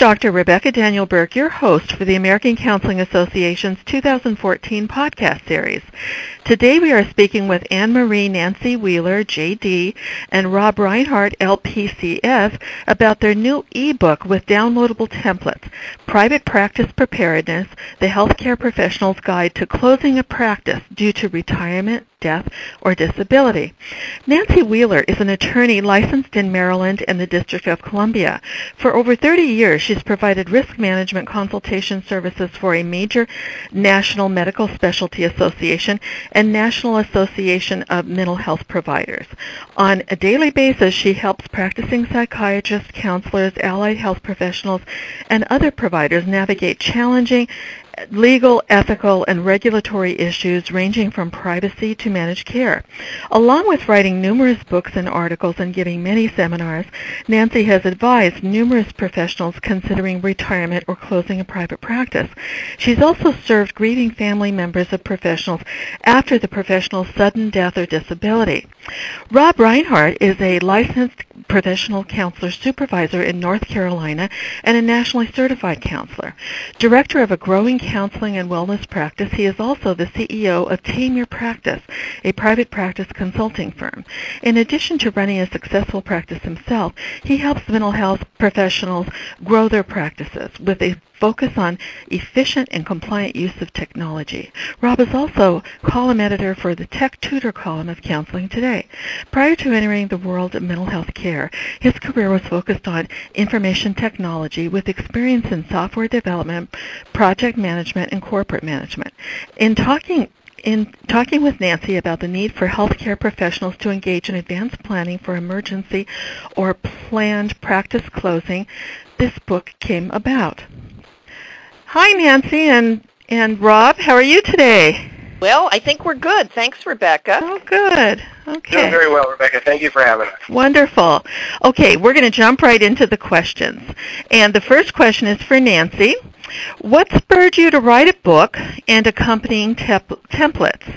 Dr. Rebecca Daniel Burke, your host for the American Counseling Association's 2014 podcast series. Today we are speaking with Anne-Marie Nancy Wheeler, JD, and Rob Reinhardt, LPCF, about their new ebook with downloadable templates, Private Practice Preparedness, the Healthcare Professional's Guide to Closing a Practice Due to Retirement, Death, or Disability. Nancy Wheeler is an attorney licensed in Maryland and the District of Columbia. For over 30 years, she's provided risk management consultation services for a major national medical specialty association and National Association of Mental Health Providers. On a daily basis, she helps practicing psychiatrists, counselors, allied health professionals, and other providers navigate challenging legal, ethical, and regulatory issues ranging from privacy to managed care. Along with writing numerous books and articles and giving many seminars, Nancy has advised numerous professionals considering retirement or closing a private practice. She's also served grieving family members of professionals after the professional's sudden death or disability. Rob Reinhardt is a licensed professional counselor supervisor in North Carolina and a nationally certified counselor. Director of a growing counseling and wellness practice, he is also the CEO of Tame Your Practice, a private practice consulting firm. In addition to running a successful practice himself, he helps mental health professionals grow their practices with a focus on efficient and compliant use of technology. Rob is also column editor for the Tech Tutor column of Counseling Today. Prior to entering the world of mental health care, his career was focused on information technology with experience in software development, project management, and corporate management. In talking with Nancy about the need for healthcare professionals to engage in advanced planning for emergency or planned practice closing, this book came about. Hi, Nancy and Rob. How are you today? Well, I think we're good. Thanks, Rebecca. Oh, good. Okay. Doing very well, Rebecca. Thank you for having us. Wonderful. Okay, we're going to jump right into the questions. And the first question is for Nancy. What spurred you to write a book and accompanying templates?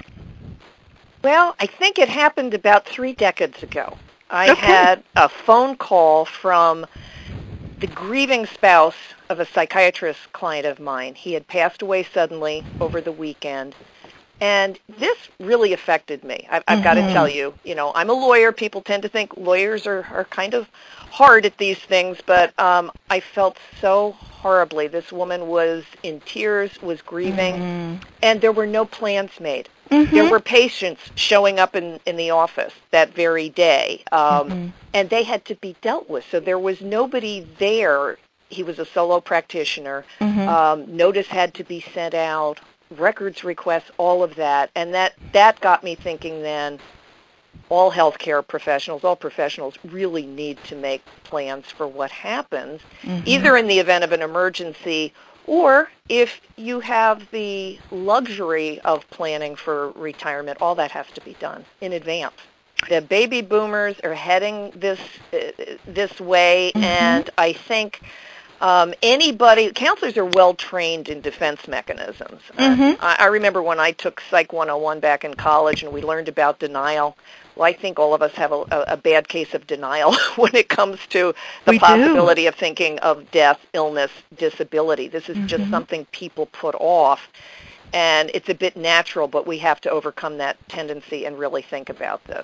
Well, I think it happened about 3 decades ago. I Okay. had a phone call from the grieving spouse of a psychiatrist client of mine. He had passed away suddenly over the weekend. And this really affected me. I've got to tell you, I'm a lawyer. People tend to think lawyers are kind of hard at these things, but I felt so horribly. This woman was in tears, was grieving, and there were no plans made. There were patients showing up in the office that very day, and they had to be dealt with. So there was nobody there. He was a solo practitioner. Notice had to be sent out, records requests, all of that. And that got me thinking then, all healthcare professionals, all professionals really need to make plans for what happens, either in the event of an emergency or if you have the luxury of planning for retirement. All that has to be done in advance. The baby boomers are heading this way, and I think counselors are well trained in defense mechanisms. I remember when I took Psych 101 back in college and we learned about denial. Well, I think all of us have a bad case of denial when it comes to the possibility of thinking of death, illness, disability. This is just something people put off, and it's a bit natural, but we have to overcome that tendency and really think about this.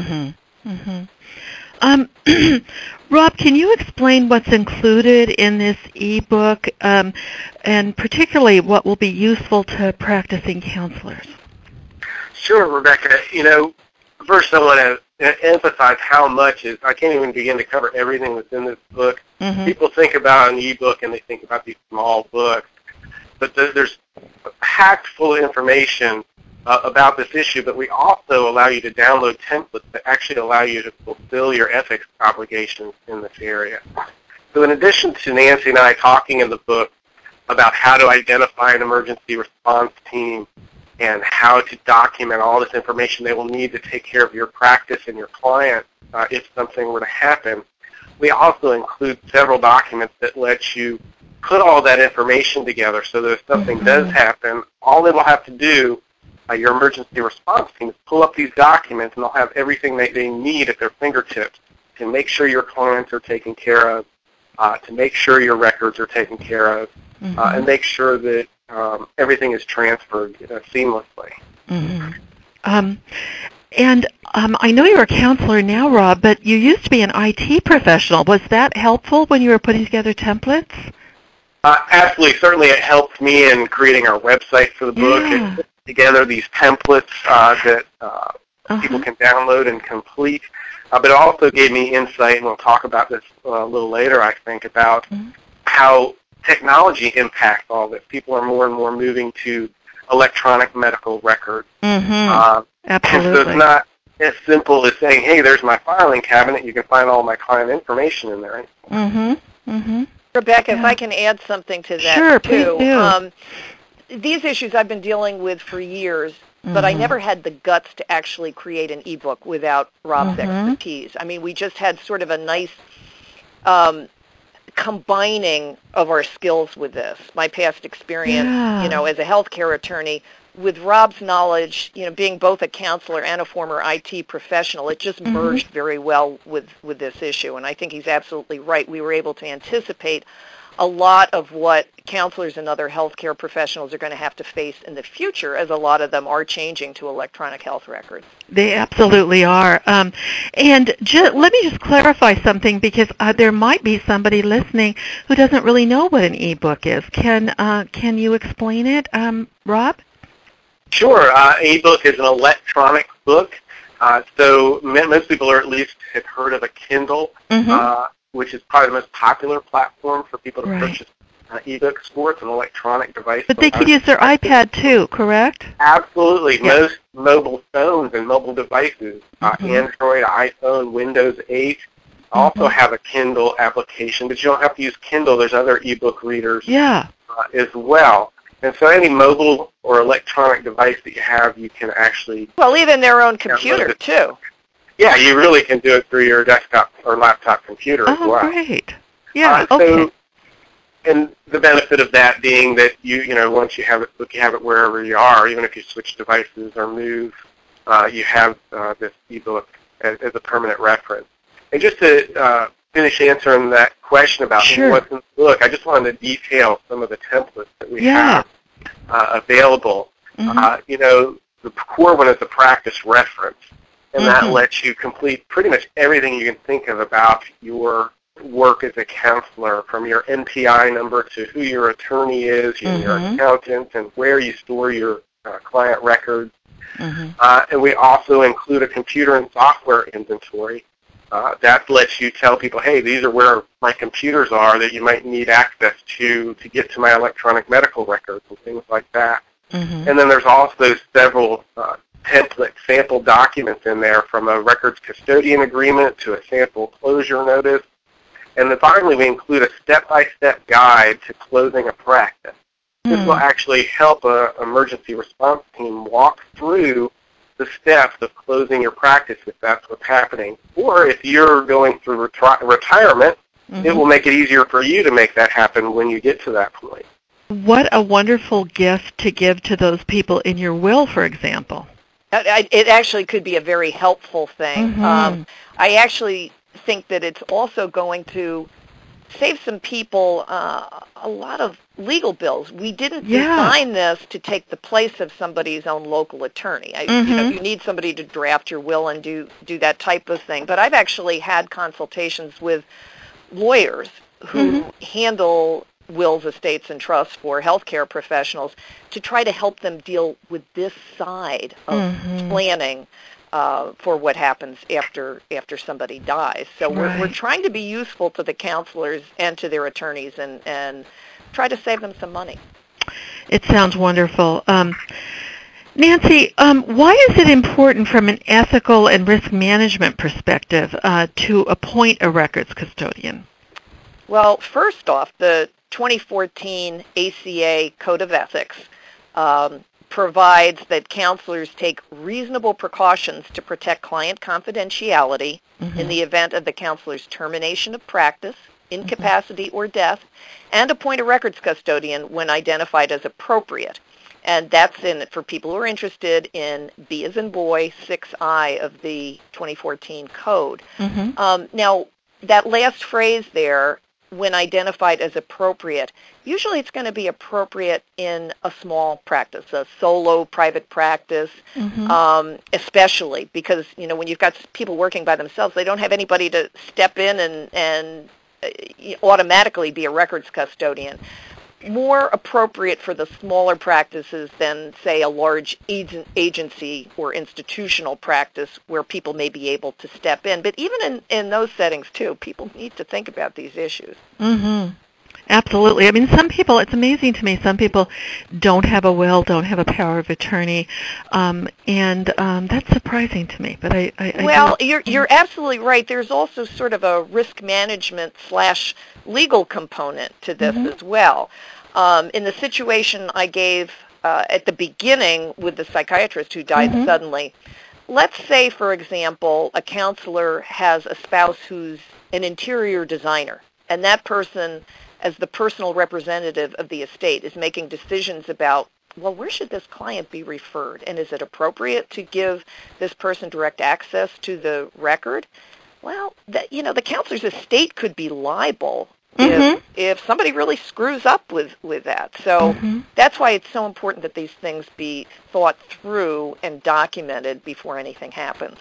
Rob, can you explain what's included in this ebook, and particularly what will be useful to practicing counselors? Sure, Rebecca. First I want to emphasize how much I can't even begin to cover everything that's in this book. People think about an ebook and they think about these small books, but there's packed full of information about this issue, but we also allow you to download templates that actually allow you to fulfill your ethics obligations in this area. So in addition to Nancy and I talking in the book about how to identify an emergency response team and how to document all this information they will need to take care of your practice and your client if something were to happen, we also include several documents that let you put all that information together so that if something does happen, all they will have to do, your emergency response team, is pull up these documents and they'll have everything they need at their fingertips to make sure your clients are taken care of to make sure your records are taken care of, and make sure that everything is transferred seamlessly. I know you're a counselor now, Rob, but you used to be an IT professional. Was that helpful when you were putting together templates? Absolutely. Certainly it helped me in creating our website for the book and putting together these templates that people can download and complete. But it also gave me insight, and we'll talk about this a little later, I think, about how technology impacts all this. People are more and more moving to electronic medical records. Absolutely. So it's not as simple as saying, hey, there's my filing cabinet. You can find all my client information in there. Rebecca, if I can add something to that, sure, too. Please do. These issues I've been dealing with for years, but I never had the guts to actually create an ebook without Rob's expertise. I mean, we just had sort of a nice combining of our skills with this. My past experience, as a healthcare attorney, with Rob's knowledge, being both a counselor and a former IT professional, it just merged very well with this issue. And I think he's absolutely right. We were able to anticipate a lot of what counselors and other healthcare professionals are going to have to face in the future, as a lot of them are changing to electronic health records. They absolutely are. And let me just clarify something, because there might be somebody listening who doesn't really know what an e-book is. Can you explain it, Rob? Sure. An e-book is an electronic book. So most people at least have heard of a Kindle, which is probably the most popular platform for people to purchase e-books for. It's an electronic device. But they could use their iPad too, correct? Absolutely. Most mobile phones and mobile devices, Android, iPhone, Windows 8, also have a Kindle application. But you don't have to use Kindle. There's other e-book readers as well. And so any mobile or electronic device that you have, you can actually... Well, even their own computer, too. Yeah, you really can do it through your desktop or laptop computer as well. Oh, great. Yeah, okay. And the benefit of that being that once you have it wherever you are, even if you switch devices or move, you have this ebook as a permanent reference. And just to finish answering that question about what's in the book, I just wanted to detail some of the templates that we have available. The core one is the practice reference, and that lets you complete pretty much everything you can think of about your work as a counselor, from your NPI number to who your attorney is, your accountant, and where you store your client records. And we also include a computer and software inventory. That lets you tell people, hey, these are where my computers are that you might need access to get to my electronic medical records and things like that. And then there's also several template sample documents in there, from a records custodian agreement to a sample closure notice. And then finally, we include a step-by-step guide to closing a practice. This will actually help an emergency response team walk through the steps of closing your practice if that's what's happening. Or if you're going through retirement, it will make it easier for you to make that happen when you get to that point. What a wonderful gift to give to those people in your will, for example. It actually could be a very helpful thing. I actually think that it's also going to save some people a lot of legal bills. We didn't design this to take the place of somebody's own local attorney. You need somebody to draft your will and do that type of thing. But I've actually had consultations with lawyers who handle wills, estates, and trusts for healthcare professionals to try to help them deal with this side of planning for what happens after somebody dies. So we're trying to be useful to the counselors and to their attorneys and try to save them some money. It sounds wonderful. Nancy, why is it important from an ethical and risk management perspective to appoint a records custodian? Well, first off, the 2014 ACA Code of Ethics provides that counselors take reasonable precautions to protect client confidentiality in the event of the counselor's termination of practice, incapacity, or death, and appoint a records custodian when identified as appropriate. And that's for people who are interested in B as in boy, 6I of the 2014 code. Now, that last phrase there when identified as appropriate, usually it's going to be appropriate in a small practice, a solo private practice, especially because, when you've got people working by themselves, they don't have anybody to step in and automatically be a records custodian. More appropriate for the smaller practices than, say, a large agency or institutional practice where people may be able to step in. But even in those settings, too, people need to think about these issues. Mm-hmm. Absolutely. I mean, some people, it's amazing to me, some people don't have a will, don't have a power of attorney, and that's surprising to me. But Well, you're absolutely right. There's also sort of a risk management / legal component to this as well. In the situation I gave at the beginning with the psychiatrist who died suddenly, let's say, for example, a counselor has a spouse who's an interior designer, and that person, as the personal representative of the estate, is making decisions about, well, where should this client be referred? And is it appropriate to give this person direct access to the record? Well, the counselor's estate could be liable if somebody really screws up with that. So that's why it's so important that these things be thought through and documented before anything happens.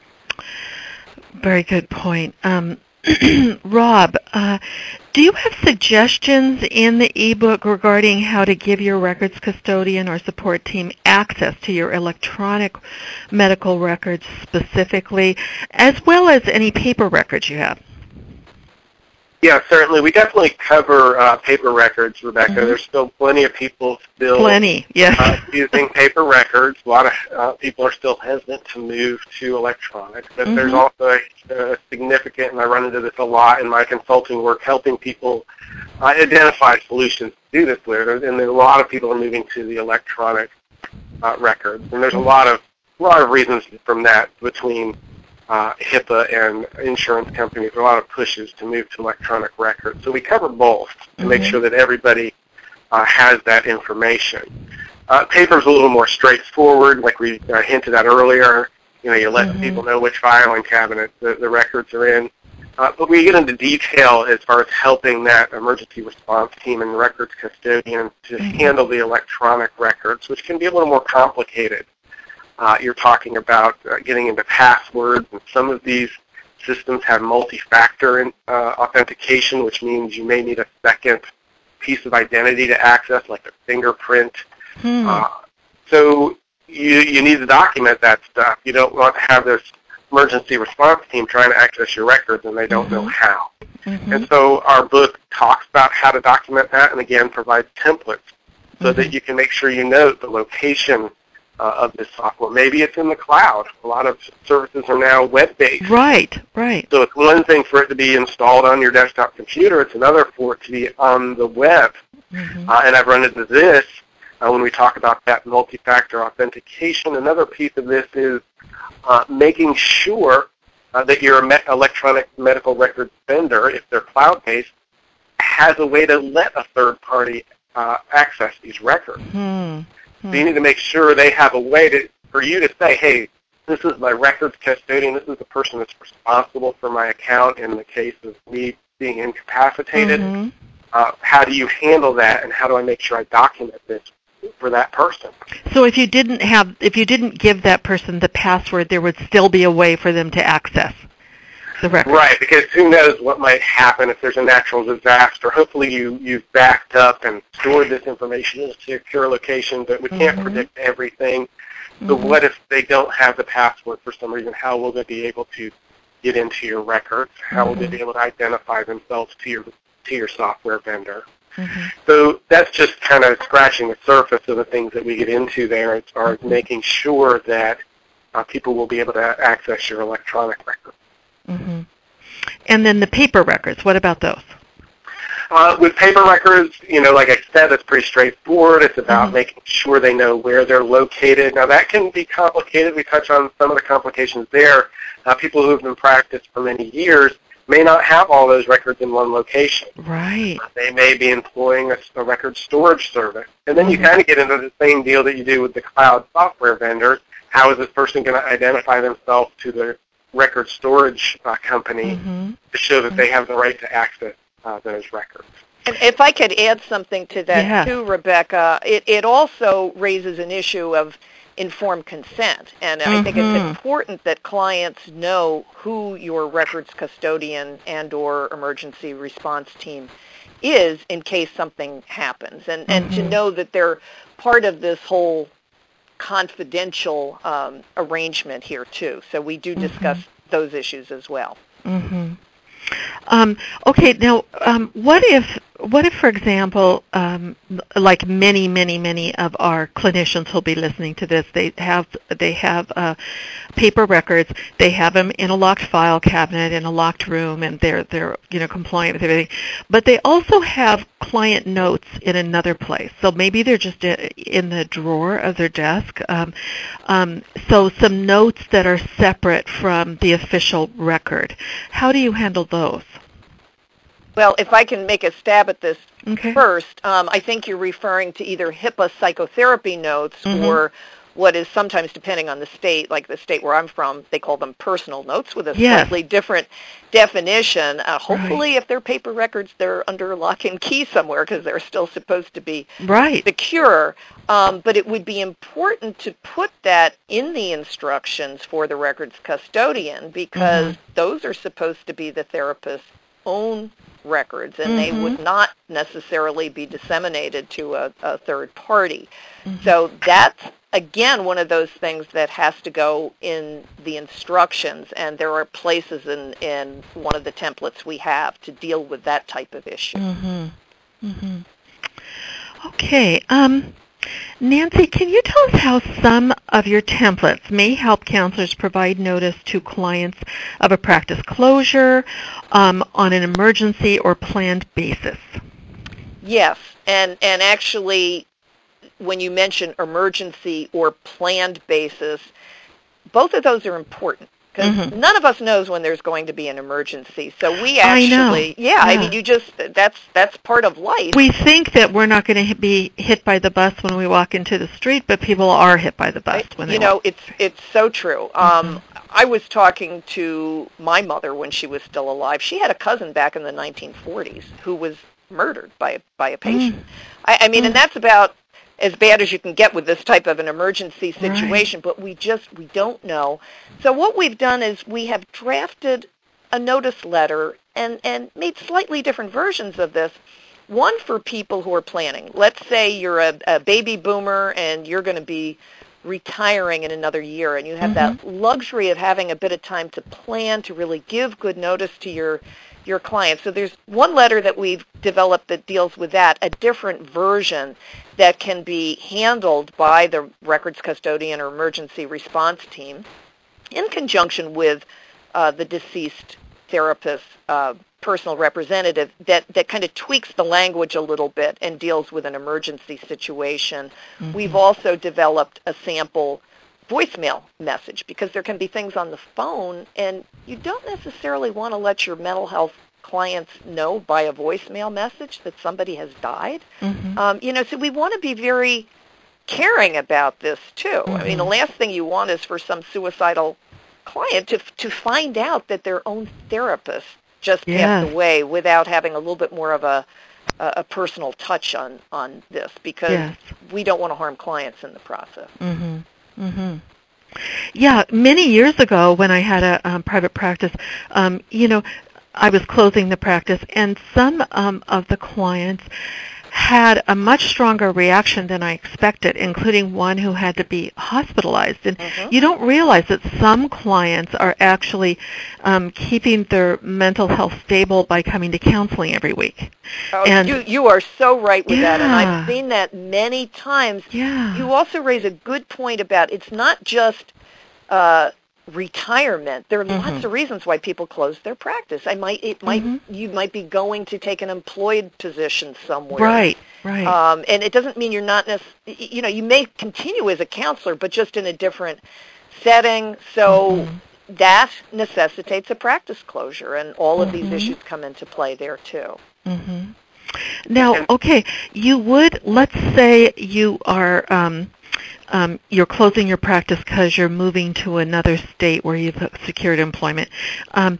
Very good point. Rob, do you have suggestions in the ebook regarding how to give your records custodian or support team access to your electronic medical records specifically, as well as any paper records you have? Yeah, certainly. We definitely cover paper records, Rebecca. There's still plenty of people using paper records. A lot of people are still hesitant to move to electronic, but there's also a significant, and I run into this a lot in my consulting work, helping people identify solutions to do this with, and a lot of people are moving to the electronic records, and there's a lot of reasons from that between HIPAA and insurance companies. There are a lot of pushes to move to electronic records. So we cover both to make sure that everybody has that information. Paper's a little more straightforward, like we hinted at earlier. You let people know which filing cabinet the records are in. But we get into detail as far as helping that emergency response team and records custodian to handle the electronic records, which can be a little more complicated. You're talking about getting into passwords, and some of these systems have multi-factor authentication, which means you may need a second piece of identity to access, like a fingerprint. So you need to document that stuff. You don't want to have this emergency response team trying to access your records and they don't know how. And so our book talks about how to document that, and again provides templates so that you can make sure you note the location of this software. Maybe it's in the cloud. A lot of services are now web-based. Right. So it's one thing for it to be installed on your desktop computer. It's another for it to be on the web. And I've run into this when we talk about that multi-factor authentication. Another piece of this is making sure that your electronic medical records vendor, if they're cloud-based, has a way to let a third party access these records. So you need to make sure they have a way for you to say, hey, this is my records custodian, this is the person that's responsible for my account in the case of me being incapacitated. How do you handle that, and how do I make sure I document this for that person? So if you didn't give that person the password, there would still be a way for them to access the record. Right, because who knows what might happen if there's a natural disaster. Hopefully you've backed up and stored this information in a secure location, but we can't predict everything. So what if they don't have the password for some reason? How will they be able to get into your records? How will they be able to identify themselves to your software vendor? So that's just kind of scratching the surface of the things that we get into there as far as making sure that people will be able to access your electronic records. And then the paper records, what about those? With paper records, like I said, it's pretty straightforward. It's about making sure they know where they're located. Now, that can be complicated. We touch on some of the complications there. People who have been practiced for many years may not have all those records in one location. Right. They may be employing a record storage service. And then you kind of get into the same deal that you do with the cloud software vendors. How is this person going to identify themselves to the record storage company to show that they have the right to access those records. And if I could add something to that too, Rebecca, it also raises an issue of informed consent. And I think it's important that clients know who your records custodian and or emergency response team is in case something happens, and to know that they're part of this whole confidential arrangement here too. So we do discuss those issues as well. Okay, now what if, for example, like many of our clinicians who'll be listening to this, they have paper records, they have them in a locked file cabinet in a locked room, and they're compliant with everything, but they also have client notes in another place. So maybe they're just in the drawer of their desk. So some notes that are separate from the official record. How do you handle those? Well, if I can make a stab at this first, I think you're referring to either HIPAA psychotherapy notes or what is sometimes, depending on the state, like the state where I'm from, they call them personal notes with a slightly different definition. Hopefully, if they're paper records, they're under lock and key somewhere because they're still supposed to be secure. But it would be important to put that in the instructions for the records custodian because those are supposed to be the therapist's own records, and they would not necessarily be disseminated to a third party. So that's, again, one of those things that has to go in the instructions, and there are places in one of the templates we have to deal with that type of issue. Okay. Nancy, can you tell us how some of your templates may help counselors provide notice to clients of a practice closure on an emergency or planned basis? Yes, and actually, when you mention emergency or planned basis, both of those are important. Because none of us knows when there's going to be an emergency. So we actually, I mean, you just, that's part of life. We think that we're not going to be hit by the bus when we walk into the street, but people are hit by the bus when they walk. It's so true. I was talking to my mother when she was still alive. She had a cousin back in the 1940s who was murdered by a patient. I mean, and that's about as bad as you can get with this type of an emergency situation, but we don't know. So what we've done is we have drafted a notice letter and made slightly different versions of this. One for people who are planning. Let's say you're a baby boomer and you're going to be retiring in another year, and you have that luxury of having a bit of time to plan, to really give good notice to your clients. So there's one letter that we've developed that deals with that, a different version that can be handled by the records custodian or emergency response team in conjunction with the deceased therapist's personal representative that kind of tweaks the language a little bit and deals with an emergency situation. We've also developed a sample voicemail message because there can be things on the phone and you don't necessarily want to let your mental health clients know by a voicemail message that somebody has died. So we want to be very caring about this too. I mean, the last thing you want is for some suicidal client to find out that their own therapist just passed away without having a little bit more of a personal touch on this because we don't want to harm clients in the process. Yeah, many years ago when I had a private practice, I was closing the practice, and some of the clients had a much stronger reaction than I expected, including one who had to be hospitalized. And you don't realize that some clients are actually keeping their mental health stable by coming to counseling every week. You are so right with that, and I've seen that many times. You also raise a good point about it's not just retirement. There are lots of reasons why people close their practice. You might be going to take an employed position somewhere. Right. And it doesn't mean you're not you may continue as a counselor, but just in a different setting. So that necessitates a practice closure, and all of these issues come into play there too. Now, let's say you are you're closing your practice because you're moving to another state where you've secured employment.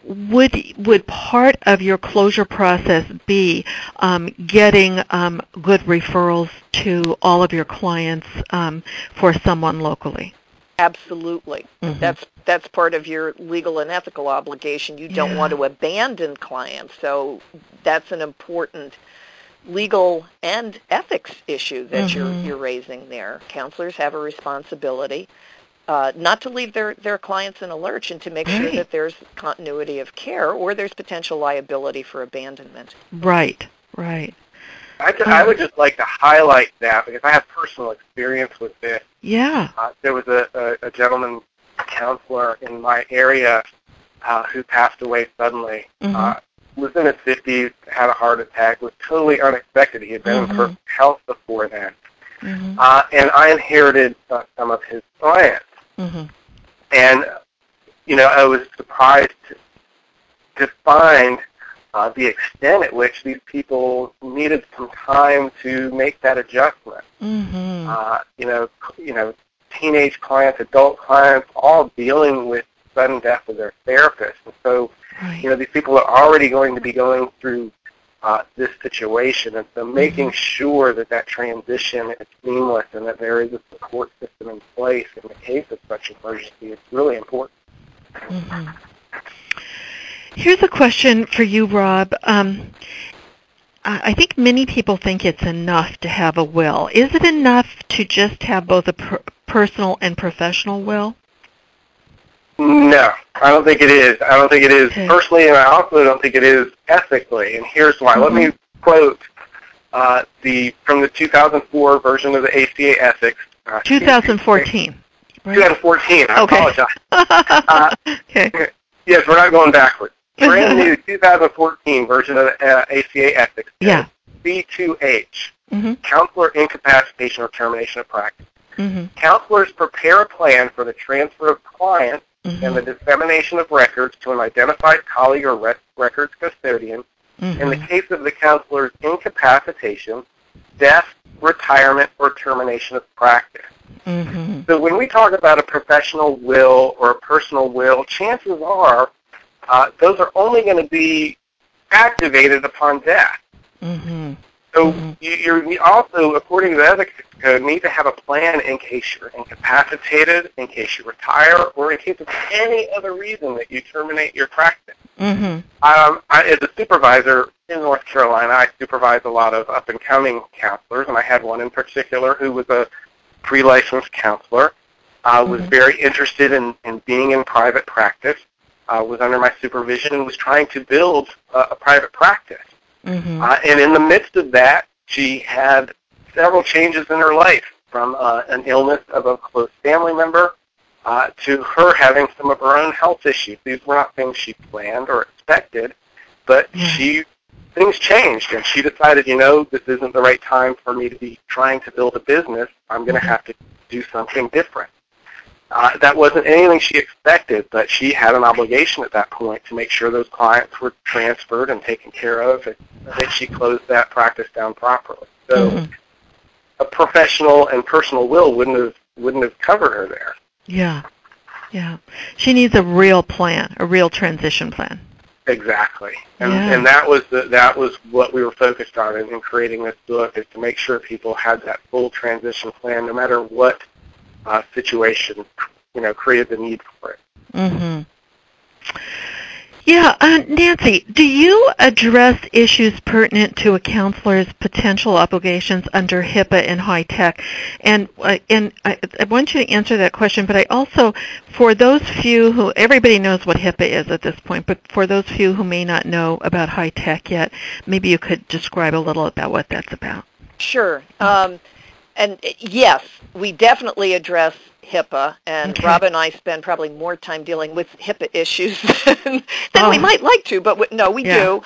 would part of your closure process be getting good referrals to all of your clients for someone locally? Absolutely. That's part of your legal and ethical obligation. You don't want to abandon clients, so that's an important legal and ethics issue that you're raising there. Counselors have a responsibility not to leave their clients in a lurch and to make sure that there's continuity of care or there's potential liability for abandonment. Right. I would just like to highlight that because I have personal experience with this. Yeah. There was a gentleman, a counselor in my area who passed away suddenly. Was in his 50s, had a heart attack, was totally unexpected. He had been in perfect health before then. And I inherited some of his clients. And, I was surprised to find the extent at which these people needed some time to make that adjustment. Teenage clients, adult clients, all dealing with sudden death of their therapist. And so, these people are already going to be going through this situation. And so making sure that transition is seamless and that there is a support system in place in the case of such an emergency is really important. Here's a question for you, Rob. I think many people think it's enough to have a will. Is it enough to just have both a personal and professional will? No, I don't think it is. I don't think it is personally, and I also don't think it is ethically. And here's why. Let me quote from the 2004 version of the ACA Ethics. 2014. Right? 2014. I apologize. Okay. Yes, we're not going backwards. Brand new 2014 version of the ACA Ethics. Yeah. C2H. Counselor incapacitation or termination of practice. Counselors prepare a plan for the transfer of clients and the dissemination of records to an identified colleague or records custodian in the case of the counselor's incapacitation, death, retirement, or termination of practice. So when we talk about a professional will or a personal will, chances are those are only going to be activated upon death. So you also, according to the Ethics Code, need to have a plan in case you're incapacitated, in case you retire, or in case of any other reason that you terminate your practice. As a supervisor in North Carolina, I supervise a lot of up-and-coming counselors, and I had one in particular who was a pre-licensed counselor, was very interested in being in private practice, was under my supervision, and was trying to build a private practice. And in the midst of that, she had several changes in her life, from an illness of a close family member to her having some of her own health issues. These were not things she planned or expected, but things changed, and she decided, this isn't the right time for me to be trying to build a business. I'm going to have to do something different. That wasn't anything she expected, but she had an obligation at that point to make sure those clients were transferred and taken care of, and that she closed that practice down properly. So a professional and personal will wouldn't have covered her there. Yeah. She needs a real plan, a real transition plan. Exactly. And that was what we were focused on in creating this book, is to make sure people had that full transition plan, no matter what situation, created the need for it. Yeah, Nancy, do you address issues pertinent to a counselor's potential obligations under HIPAA and HITECH? And I want you to answer that question, but I also, for those few who, everybody knows what HIPAA is at this point, but for those few who may not know about HITECH yet, maybe you could describe a little about what that's about. Sure. And yes, we definitely address HIPAA, and Rob and I spend probably more time dealing with HIPAA issues than we might like to, but we do.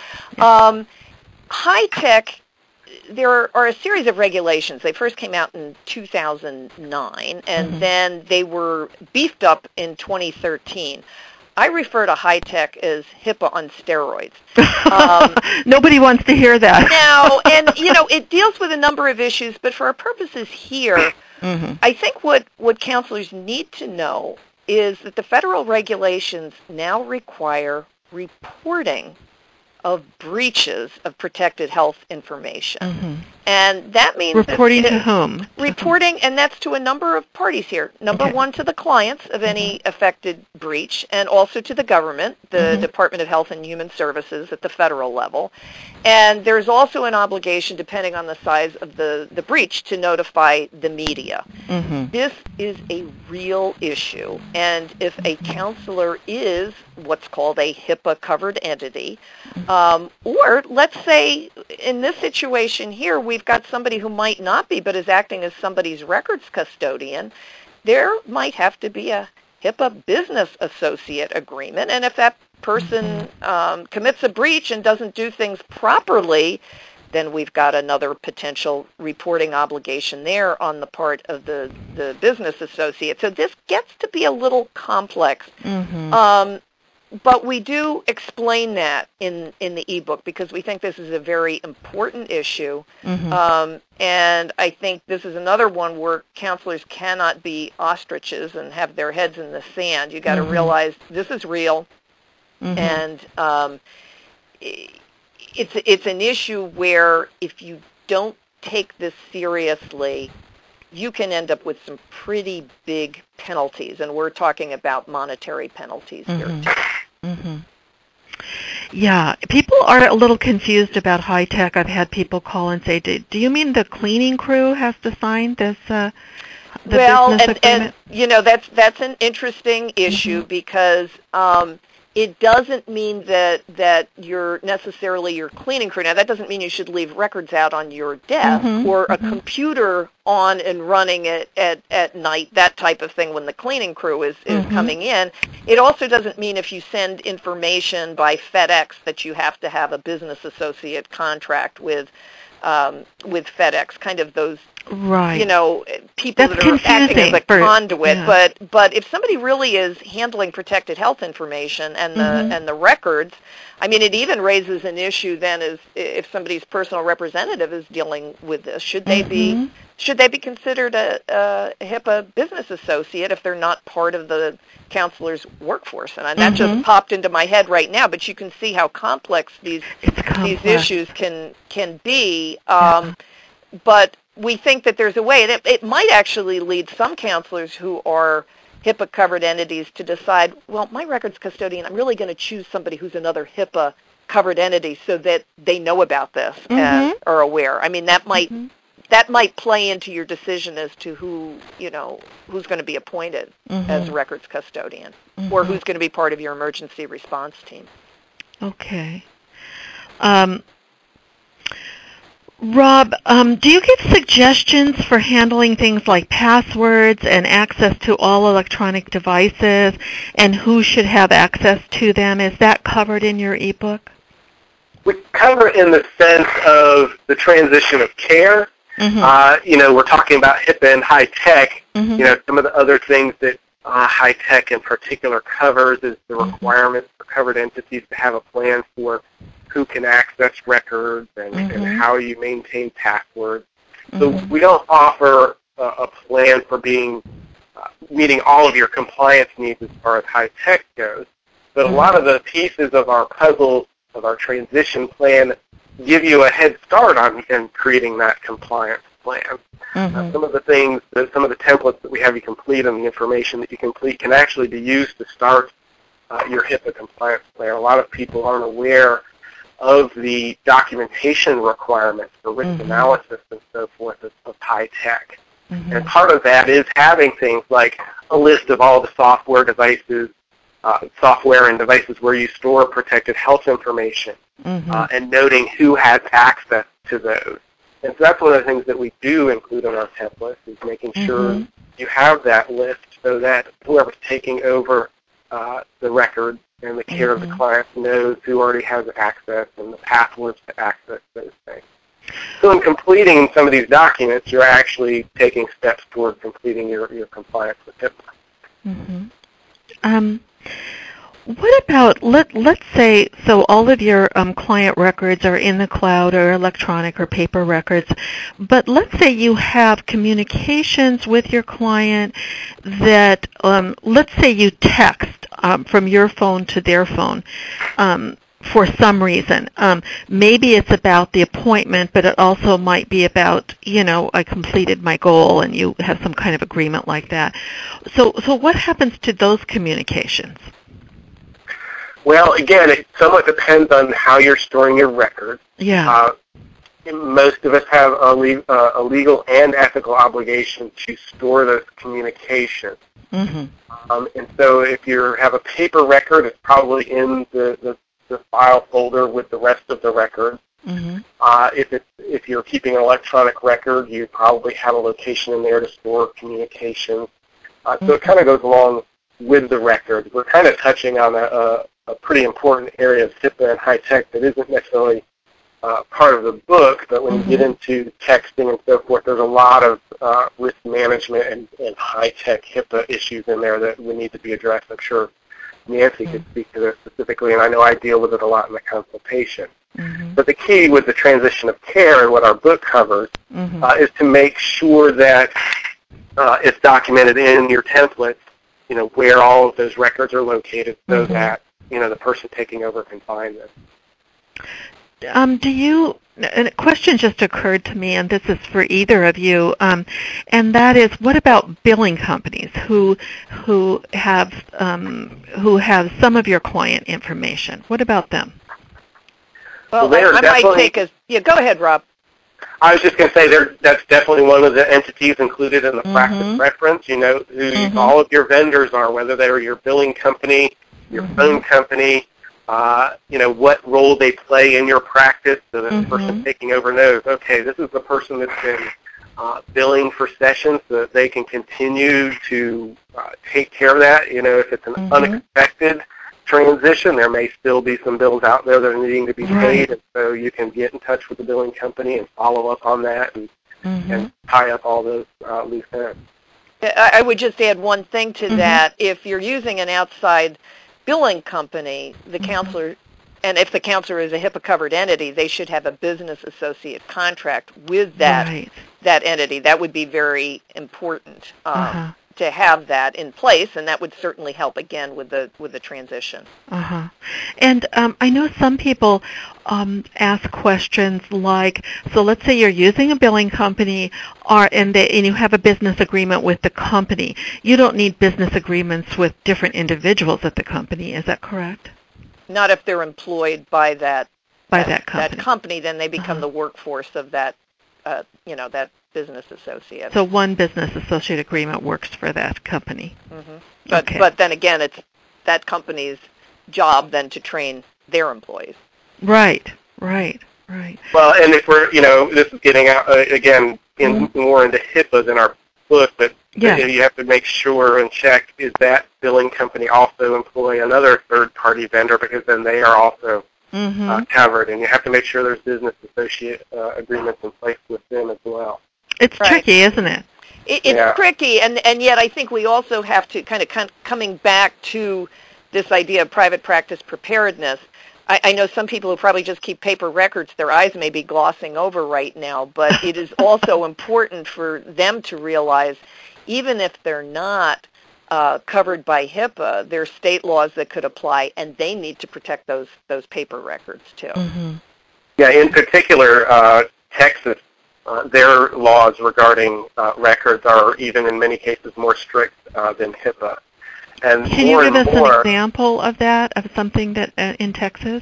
HITECH, there are a series of regulations. They first came out in 2009, and then they were beefed up in 2013. I refer to HITECH as HIPAA on steroids. Nobody wants to hear that. No, and, it deals with a number of issues, but for our purposes here, I think what counselors need to know is that the federal regulations now require reporting of breaches of protected health information. And that means reporting to whom? Reporting, and that's to a number of parties here. Number one, to the clients of any affected breach, and also to the government, the Department of Health and Human Services at the federal level. And there's also an obligation, depending on the size of the breach, to notify the media. This is a real issue, and if a counselor is what's called a HIPAA-covered entity, or let's say in this situation here, we've got somebody who might not be, but is acting as somebody's records custodian, there might have to be a HIPAA business associate agreement, and if that person commits a breach and doesn't do things properly, then we've got another potential reporting obligation there on the part of the business associate. So this gets to be a little complex. But we do explain that in the ebook because we think this is a very important issue. And I think this is another one where counselors cannot be ostriches and have their heads in the sand. You got to realize this is real, and it's an issue where if you don't take this seriously, you can end up with some pretty big penalties, and we're talking about monetary penalties here too. Yeah, people are a little confused about high tech. I've had people call and say, "Do you mean the cleaning crew has to sign this?" Business agreement? And that's an interesting issue because it doesn't mean that you're necessarily your cleaning crew. Now, that doesn't mean you should leave records out on your desk or a computer on and running at night, that type of thing when the cleaning crew is coming in. It also doesn't mean if you send information by FedEx that you have to have a business associate contract with FedEx, kind of those people that are acting as a conduit. But if somebody really is handling protected health information and the records, I mean, it even raises an issue then as if somebody's personal representative is dealing with this. Should they be considered a HIPAA business associate if they're not part of the counselor's workforce? And that just popped into my head right now, but you can see how complex these issues can be. But we think that there's a way. It might actually lead some counselors who are HIPAA-covered entities to decide, well, my records custodian, I'm really going to choose somebody who's another HIPAA-covered entity so that they know about this and are aware. I mean, that might play into your decision as to who's going to be appointed as records custodian or who's going to be part of your emergency response team. Okay. Rob, do you get suggestions for handling things like passwords and access to all electronic devices and who should have access to them? Is that covered in your ebook? We cover it in the sense of the transition of care. We're talking about HIPAA and high tech. Some of the other things that high tech in particular covers is the requirements for covered entities to have a plan for who can access records and how you maintain passwords. So we don't offer a plan for meeting all of your compliance needs as far as high tech goes, but a lot of the pieces of our puzzle, of our transition plan, give you a head start on creating that compliance plan. Some of the things, some of the templates that we have you complete and the information that you complete can actually be used to start your HIPAA compliance plan. A lot of people aren't aware of the documentation requirements for risk analysis and so forth of high tech. And part of that is having things like a list of all the software and devices where you store protected health information and noting who has access to those. And so that's one of the things that we do include on our template is making sure you have that list so that whoever's taking over the records and the care of the client knows who already has access and the passwords to access those things. So in completing some of these documents, you're actually taking steps toward completing your compliance with HIPAA. What about, let's say, so all of your client records are in the cloud or electronic or paper records, but let's say you have communications with your client that, let's say you text from your phone to their phone. For some reason. Maybe it's about the appointment, but it also might be about, I completed my goal, and you have some kind of agreement like that. So what happens to those communications? Well, again, it somewhat depends on how you're storing your records. Yeah. Most of us have a legal and ethical obligation to store those communications. Mm-hmm. And so if you have a paper record, it's probably in the file folder with the rest of the record. Mm-hmm. If you're keeping an electronic record, you probably have a location in there to store communications. So it kind of goes along with the record. We're kind of touching on a pretty important area of HIPAA and high tech that isn't necessarily part of the book, but when you get into texting and so forth, there's a lot of risk management and high tech HIPAA issues in there that would need to be addressed. I'm sure Nancy could speak to this specifically, and I know I deal with it a lot in the consultation. But the key with the transition of care and what our book covers is to make sure that it's documented in your templates, where all of those records are located so that, the person taking over can find them. And a question just occurred to me, and this is for either of you, and that is, what about billing companies who have some of your client information? What about them? Well, I might take go ahead, Rob. I was just going to say that's definitely one of the entities included in the practice reference. Who all of your vendors are, whether they're your billing company, your phone company. What role they play in your practice so that the person taking over knows, okay, this is the person that's been billing for sessions so that they can continue to take care of that. If it's an unexpected transition, there may still be some bills out there that are needing to be paid, and so you can get in touch with the billing company and follow up on that and tie up all those loose ends. I would just add one thing to that. If you're using an outside billing company, the counselor, and if the counselor is a HIPAA-covered entity, they should have a business associate contract with that entity. That would be very important to have that in place, and that would certainly help again with the transition. And I know some people ask questions like, so let's say you're using a billing company, and you have a business agreement with the company. You don't need business agreements with different individuals at the company. Is that correct? Not if they're employed by that company. Then they become the workforce of that that business associate. So one business associate agreement works for that company. But then again, it's that company's job then to train their employees. Right. Well, and if we're, this is getting out, again, more into HIPAA than our book, but you have to make sure and check, is that billing company also employ another third-party vendor, because then they are also covered, and you have to make sure there's business associate agreements in place with them as well. It's tricky, isn't it? It's tricky, and yet I think we also have to kind of coming back to this idea of private practice preparedness. I know some people who probably just keep paper records, their eyes may be glossing over right now, but it is also important for them to realize, even if they're not covered by HIPAA, there are state laws that could apply, and they need to protect those paper records too. Yeah, in particular, Texas, their laws regarding records are even in many cases more strict than HIPAA. And can you give us an example of that, of something that in Texas?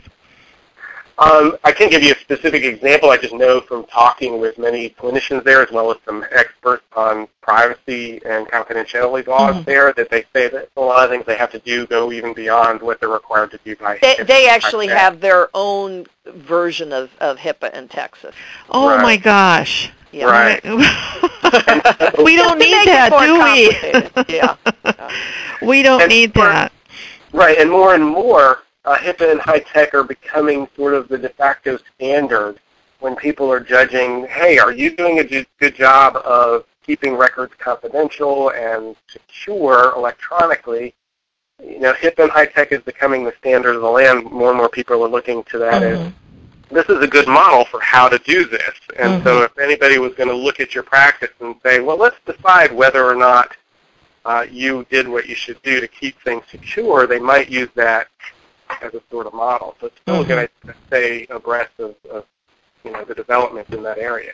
I can't give you a specific example. I just know from talking with many clinicians there, as well as some experts on privacy and confidentiality laws there, that they say that a lot of things they have to do go even beyond what they're required to do by HIPAA. They actually have their own version of HIPAA in Texas. Oh, my gosh. Yeah. Right. We don't need that, do we? We don't need that. Right, and more, HIPAA and high tech are becoming sort of the de facto standard when people are judging, hey, are you doing a good job of keeping records confidential and secure electronically? hip and high tech is becoming the standard of the land. More and more people are looking to that as this is a good model for how to do this. And so if anybody was going to look at your practice and say, well, let's decide whether or not you did what you should do to keep things secure, they might use that as a sort of model. So it's still a good idea to stay abreast of the development in that area.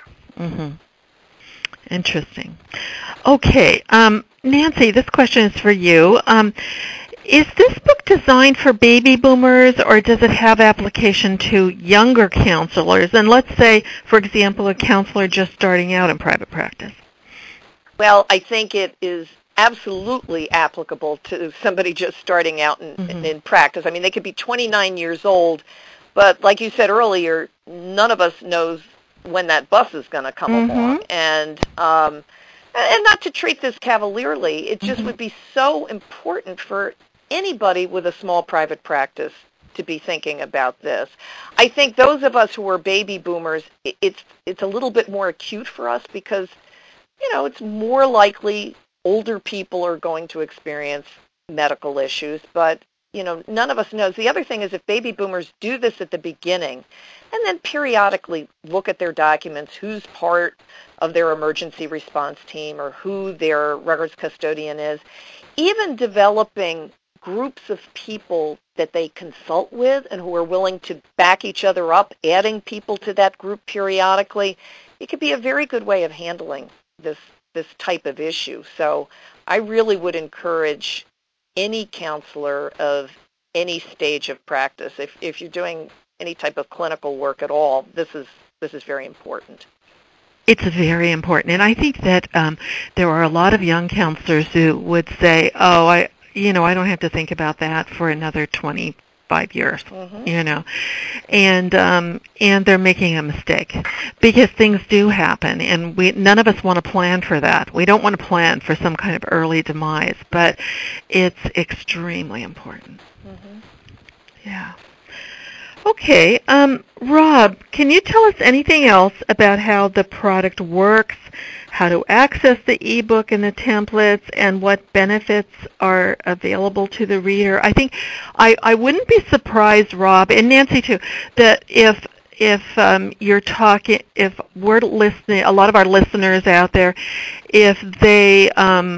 Interesting. Okay, Nancy, this question is for you. Is this book designed for baby boomers, or does it have application to younger counselors? And let's say, for example, a counselor just starting out in private practice. Well, I think it is absolutely applicable to somebody just starting out in practice. I mean, they could be 29 years old, but like you said earlier, none of us knows when that bus is going to come along. And not to treat this cavalierly, it just would be so important for anybody with a small private practice to be thinking about this. I think those of us who are baby boomers, it's a little bit more acute for us because, it's more likely older people are going to experience medical issues, but, none of us knows. The other thing is if baby boomers do this at the beginning and then periodically look at their documents, who's part of their emergency response team or who their records custodian is, even developing groups of people that they consult with and who are willing to back each other up, adding people to that group periodically, it could be a very good way of handling this type of issue. So I really would encourage any counselor of any stage of practice, if you're doing any type of clinical work at all, this is very important. It's very important, and I think that there are a lot of young counselors who would say, "Oh, I don't have to think about that for another 25 years," and they're making a mistake because things do happen, and none of us want to plan for that. We don't want to plan for some kind of early demise, but it's extremely important. Yeah. Okay, Rob, can you tell us anything else about how the product works, how to access the ebook and the templates, and what benefits are available to the reader? I think I wouldn't be surprised, Rob, and Nancy too, that if you're talking, if we're listening, a lot of our listeners out there, if they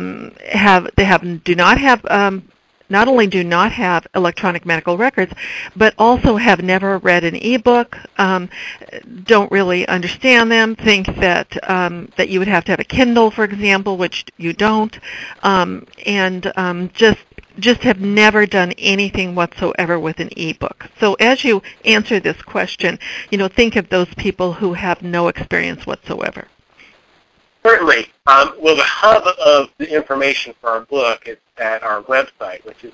not only do not have electronic medical records, but also have never read an ebook, don't really understand them, think that you would have to have a Kindle, for example, which you don't, and just have never done anything whatsoever with an ebook. So as you answer this question, think of those people who have no experience whatsoever. Certainly. Well, the hub of the information for our book is at our website, which is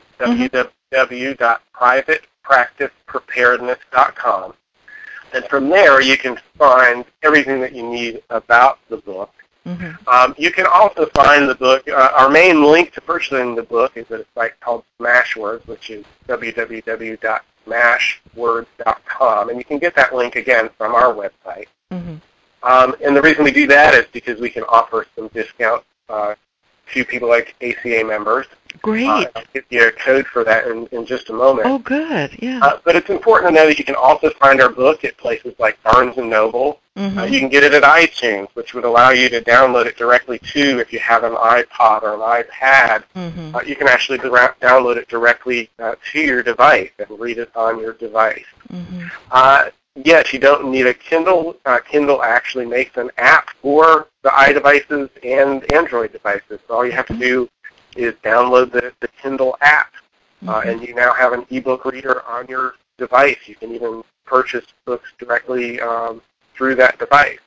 www.privatepracticepreparedness.com. And from there, you can find everything that you need about the book. You can also find the book. Our main link to purchasing the book is at a site called Smashwords, which is www.smashwords.com. And you can get that link, again, from our website. And the reason we do that is because we can offer some discount to people like ACA members. Great. I'll give you a code for that in just a moment. Oh, good. Yeah. But it's important to know that you can also find our book at places like Barnes & Noble. You can get it at iTunes, which would allow you to download it directly to, if you have an iPod or an iPad, you can actually download it directly to your device and read it on your device. Yes, you don't need a Kindle. Kindle actually makes an app for the iDevices and Android devices. So all you have to do is download the Kindle app, and you now have an ebook reader on your device. You can even purchase books directly through that device.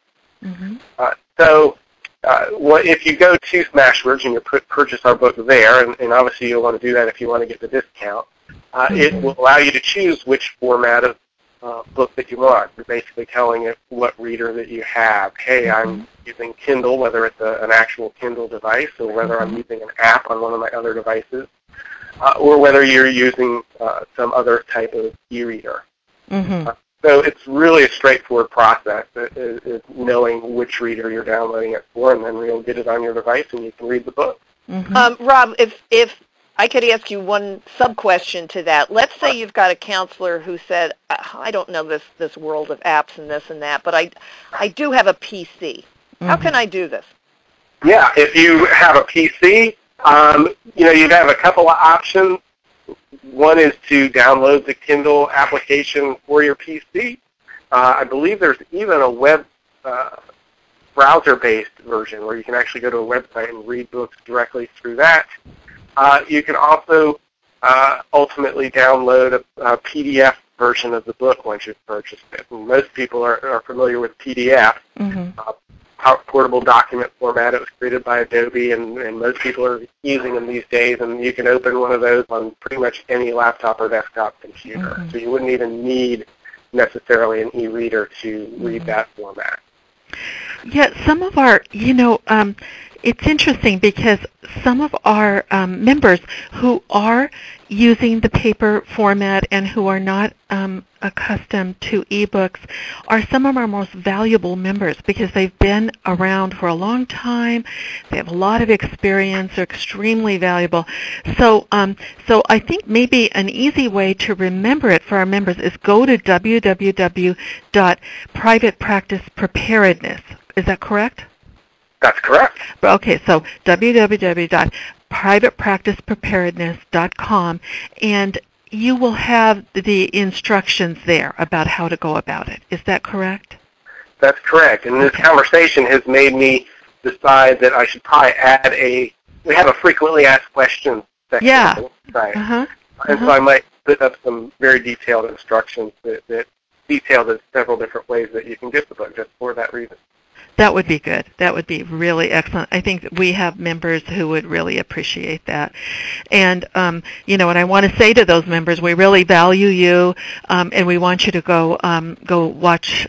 If you go to Smashwords and you purchase our book there, and obviously you'll want to do that if you want to get the discount, it will allow you to choose which format of book that you want. You're basically telling it what reader that you have. Hey, I'm using Kindle, whether it's an actual Kindle device or whether I'm using an app on one of my other devices, or whether you're using some other type of e-reader. So it's really a straightforward process, is knowing which reader you're downloading it for, and then you'll get it on your device and you can read the book. Rob, if I could ask you one sub-question to that. Let's say you've got a counselor who said, I don't know this world of apps and this and that, but I do have a PC. How can I do this? Yeah, if you have a PC, you'd have a couple of options. One is to download the Kindle application for your PC. I believe there's even a web browser-based version where you can actually go to a website and read books directly through that. You can also ultimately download a PDF version of the book once you've purchased it. And most people are familiar with PDF, portable document format. It was created by Adobe, and most people are using them these days, and you can open one of those on pretty much any laptop or desktop computer. So you wouldn't even need necessarily an e-reader to read that format. Yeah, some of our, it's interesting because some of our members who are using the paper format and who are not accustomed to ebooks are some of our most valuable members because they've been around for a long time. They have a lot of experience. They're extremely valuable. So I think maybe an easy way to remember it for our members is go to www.privatepracticepreparedness. Is that correct? That's correct. Okay, so www.privatepracticepreparedness.com, and you will have the instructions there about how to go about it. Is that correct? That's correct. And this conversation has made me decide that I should probably add we have a frequently asked questions section on the website. And so I might put up some very detailed instructions that detail the several different ways that you can get the book just for that reason. That would be good. That would be really excellent. I think that we have members who would really appreciate that. And, and I want to say to those members, we really value you, and we want you to go watch,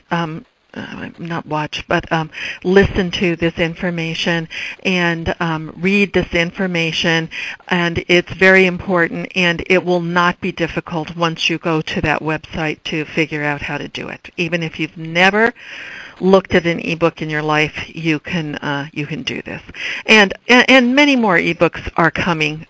not watch, but listen to this information and read this information. And it's very important, and it will not be difficult once you go to that website to figure out how to do it. Even if you've never looked at an ebook in your life, you can do this, and many more ebooks are coming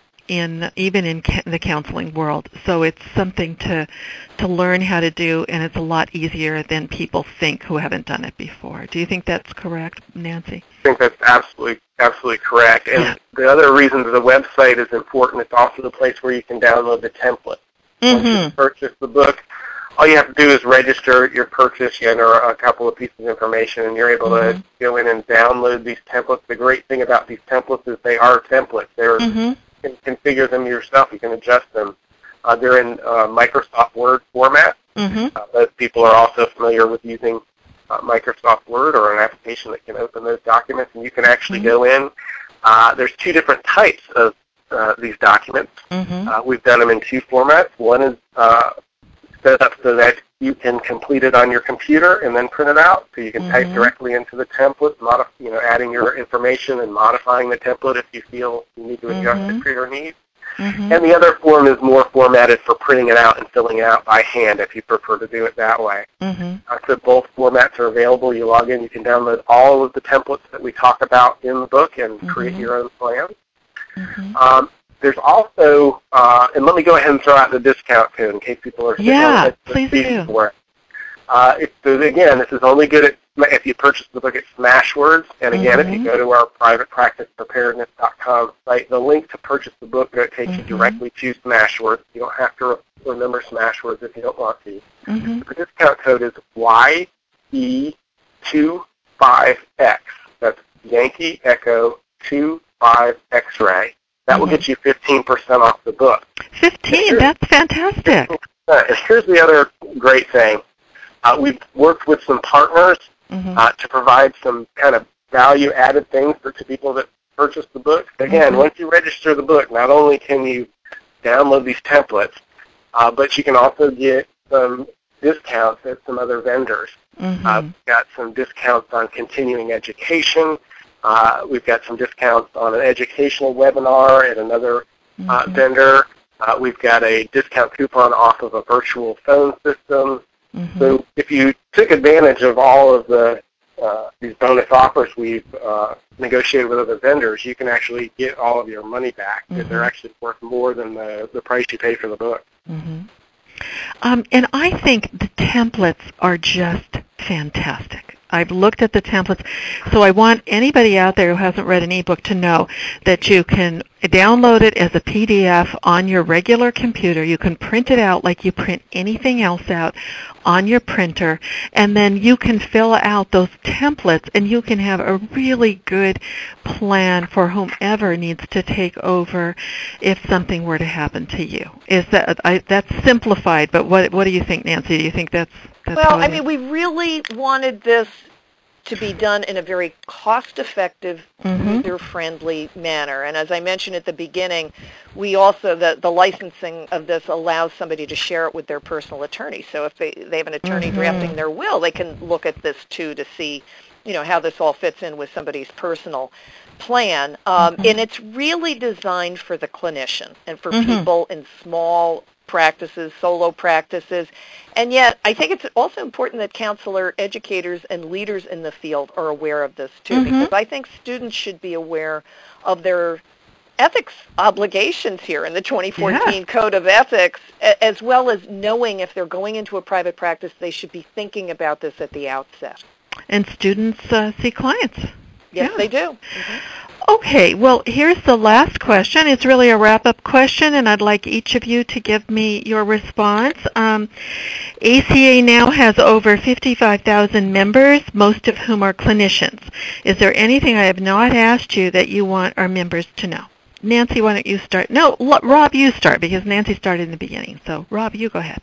even in the counseling world. So it's something to learn how to do, and it's a lot easier than people think who haven't done it before. Do you think that's correct, Nancy? I think that's absolutely correct. And the other reason that the website is important, it's also the place where you can download the template. Once you purchase the book, all you have to do is register your purchase. You enter a couple of pieces of information, and you're able to go in and download these templates. The great thing about these templates is they are templates. You can configure them yourself. You can adjust them. They're in Microsoft Word format. Most people are also familiar with using Microsoft Word or an application that can open those documents, and you can actually go in. There's two different types of these documents. We've done them in two formats. One is set up so that you can complete it on your computer and then print it out. So you can type directly into the template, adding your information and modifying the template if you feel you need to adjust it for your needs. And the other form is more formatted for printing it out and filling it out by hand if you prefer to do it that way. So both formats are available. You log in, you can download all of the templates that we talk about in the book and create your own plans. There's also, and let me go ahead and throw out the discount code in case people are saying, please do. For it. Again, this is only good if you purchase the book at Smashwords. And again, if you go to our privatepracticepreparedness.com site, the link to purchase the book takes you directly to Smashwords. You don't have to remember Smashwords if you don't want to. The discount code is YE25X. That's Yankee Echo 25 X-ray. That will get you 15% off the book. 15? That's fantastic. And here's the other great thing. We've worked with some partners to provide some kind of value-added things to people that purchase the book. Again, once you register the book, not only can you download these templates, but you can also get some discounts at some other vendors. We've got some discounts on continuing education. We've got some discounts on an educational webinar at another vendor. We've got a discount coupon off of a virtual phone system. So if you took advantage of all of the bonus offers we've negotiated with other vendors, you can actually get all of your money back. Mm-hmm. They're actually worth more than the price you pay for the book. Mm-hmm. And I think the templates are just fantastic. I've looked at the templates, so I want anybody out there who hasn't read an ebook to know that you can download it as a PDF on your regular computer. You can print it out like you print anything else out on your printer, and then you can fill out those templates, and you can have a really good plan for whomever needs to take over if something were to happen to you. That's simplified, but what do you think, Nancy? Do you think that's well, I mean, we really wanted this to be done in a very cost-effective, user-friendly manner. And as I mentioned at the beginning, we also, the licensing of this allows somebody to share it with their personal attorney. So if they have an attorney drafting their will, they can look at this too to see, how this all fits in with somebody's personal plan. And it's really designed for the clinician and for people in small practices, solo practices. And yet, I think it's also important that counselor educators and leaders in the field are aware of this, too, because I think students should be aware of their ethics obligations here in the 2014 Code of Ethics, as well as knowing if they're going into a private practice, they should be thinking about this at the outset. And students see clients. Yes, they do. Okay, well, here's the last question. It's really a wrap-up question, and I'd like each of you to give me your response. ACA now has over 55,000 members, most of whom are clinicians. Is there anything I have not asked you that you want our members to know? Nancy, why don't you start? No, Rob, you start, because Nancy started in the beginning. So, Rob, you go ahead.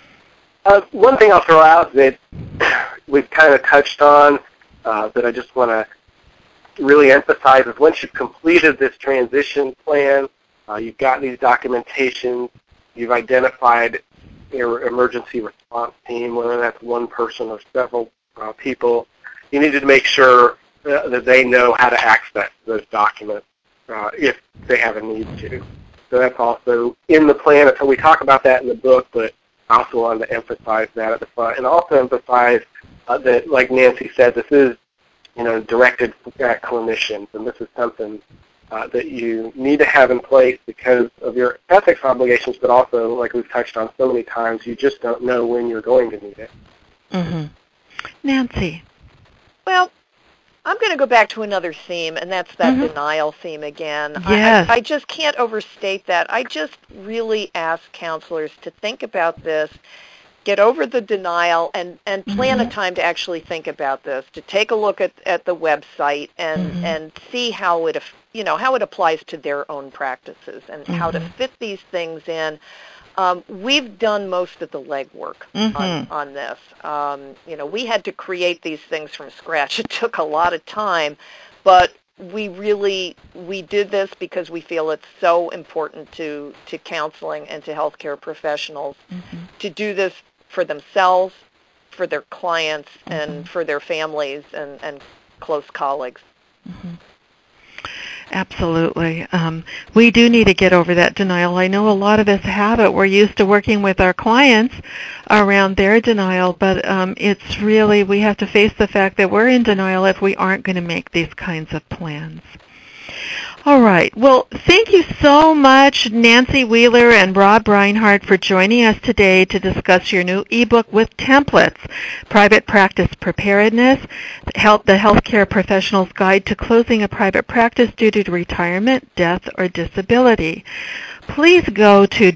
One thing I'll throw out that we've kind of touched on that I just want to really emphasize is once you've completed this transition plan, you've got these documentations, you've identified your emergency response team, whether that's one person or several people, you need to make sure that they know how to access those documents if they have a need to. So that's also in the plan. So we talk about that in the book, but I also wanted to emphasize that at the front, and also emphasize that, like Nancy said, this is directed at clinicians, and this is something that you need to have in place because of your ethics obligations, but also, like we've touched on so many times, you just don't know when you're going to need it. Nancy? Well, I'm going to go back to another theme, and that's that denial theme again. Yes. I just can't overstate that. I just really ask counselors to think about this, get over the denial, and plan a time to actually think about this, to take a look at the website and see how it applies to their own practices and how to fit these things in. We've done most of the legwork on this. We had to create these things from scratch. It took a lot of time, but we did this because we feel it's so important to counseling and to healthcare professionals to do this for themselves, for their clients, and for their families and close colleagues. Absolutely. We do need to get over that denial. I know a lot of us have it. We're used to working with our clients around their denial, but it's really, we have to face the fact that we're in denial if we aren't going to make these kinds of plans. All right. Well, thank you so much, Nancy Wheeler and Rob Reinhardt, for joining us today to discuss your new ebook with templates, Private Practice Preparedness, the Healthcare Professional's Guide to Closing a Private Practice Due to Retirement, Death, or Disability. Please go to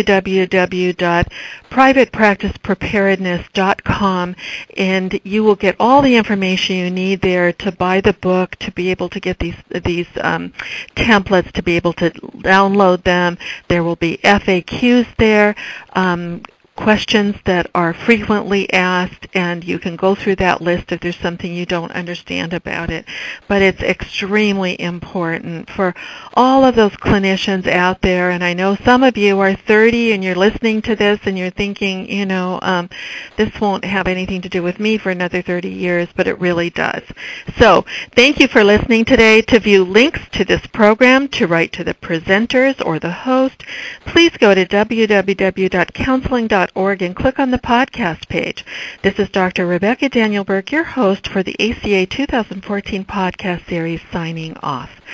www.privatepracticepreparedness.com, and you will get all the information you need there to buy the book, to be able to get these templates, to be able to download them. There will be FAQs there, questions that are frequently asked, and you can go through that list if there's something you don't understand about it. But it's extremely important for all of those clinicians out there, and I know some of you are 30 and you're listening to this and you're thinking, this won't have anything to do with me for another 30 years, but it really does. So thank you for listening today. To view links to this program, to write to the presenters or the host, please go to www.counseling.com aca.org and click on the podcast page. This is Dr. Rebecca Daniel Burke, your host for the ACA 2014 podcast series, signing off.